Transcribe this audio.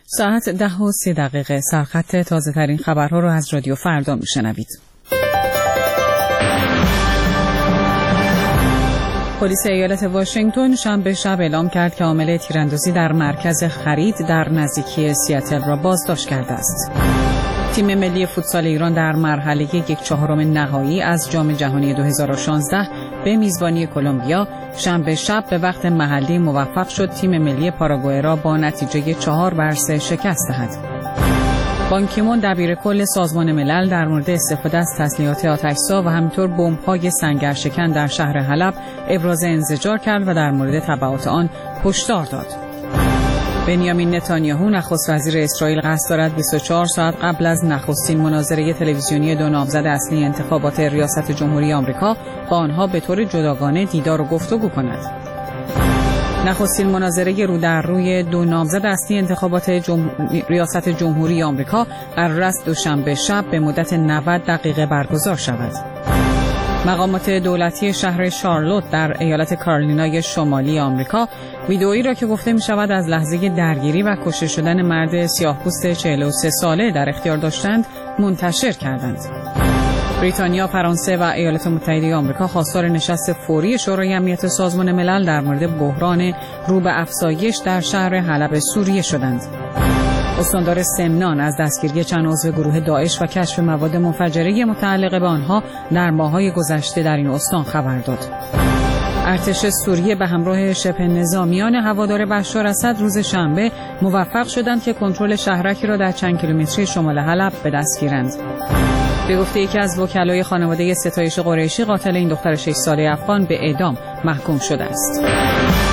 ساعت 10:03 سرخط تازه ترین خبرها رو از رادیو فردا میشنوید. پلیس ایالت واشنگتن شنبه شب اعلام کرد که عامل تیراندازی در مرکز خرید در نزدیکی سیاتل را بازداشت کرده است. تیم ملی فوتسال ایران در مرحله 1/4 نهایی از جام جهانی 2016 به میزبانی کلمبیا شنبه شب به وقت محلی موفق شد تیم ملی پاراگوئه را با نتیجه 4-3 شکست دهد. بان کی مون دبیرکل سازمان ملل در مورد استفاده از تسلیحات آتش‌زا و همینطور بمب‌های سنگرشکن در شهر حلب ابراز انزجار کرد و در مورد تبعات آن هشدار داد. بنیامین نتانیاهو نخست وزیر اسرائیل قصد دارد 24 ساعت قبل از نخستین مناظره تلویزیونی دو نامزد اصلی انتخابات ریاست جمهوری آمریکا با آنها به طور جداگانه دیدار و گفتگو کند. نخستین مناظره رو در روی دو نامزد اصلی انتخابات ریاست جمهوری آمریکا قرار است دوشنبه شب به مدت 90 دقیقه برگزار شود. مقامات دولتی شهر شارلوت در ایالت کارولینای شمالی آمریکا ویدئویی را که گفته می شود از لحظه درگیری و کشته شدن مرد سیاه‌پوست 43 ساله در اختیار داشتند منتشر کردند. بریتانیا، فرانسه و ایالات متحده آمریکا خواستار نشست فوری شورای امنیت سازمان ملل در مورد بحران رو به افزایش در شهر حلب سوریه شدند. استاندار سمنان از دستگیری چند عضو گروه داعش و کشف مواد منفجره متعلق به آنها در ماه‌های گذشته در این استان خبر داد. ارتش سوریه به همراه شبه نظامیان هوادار بشار اسد روز شنبه موفق شدند که کنترل شهرکی را در چند کیلومتری شمال حلب به دست گیرند. به گفته یکی از وکلای خانواده ستایش قریشی، قاتل این دختر 6 ساله افغان به اعدام محکوم شده است.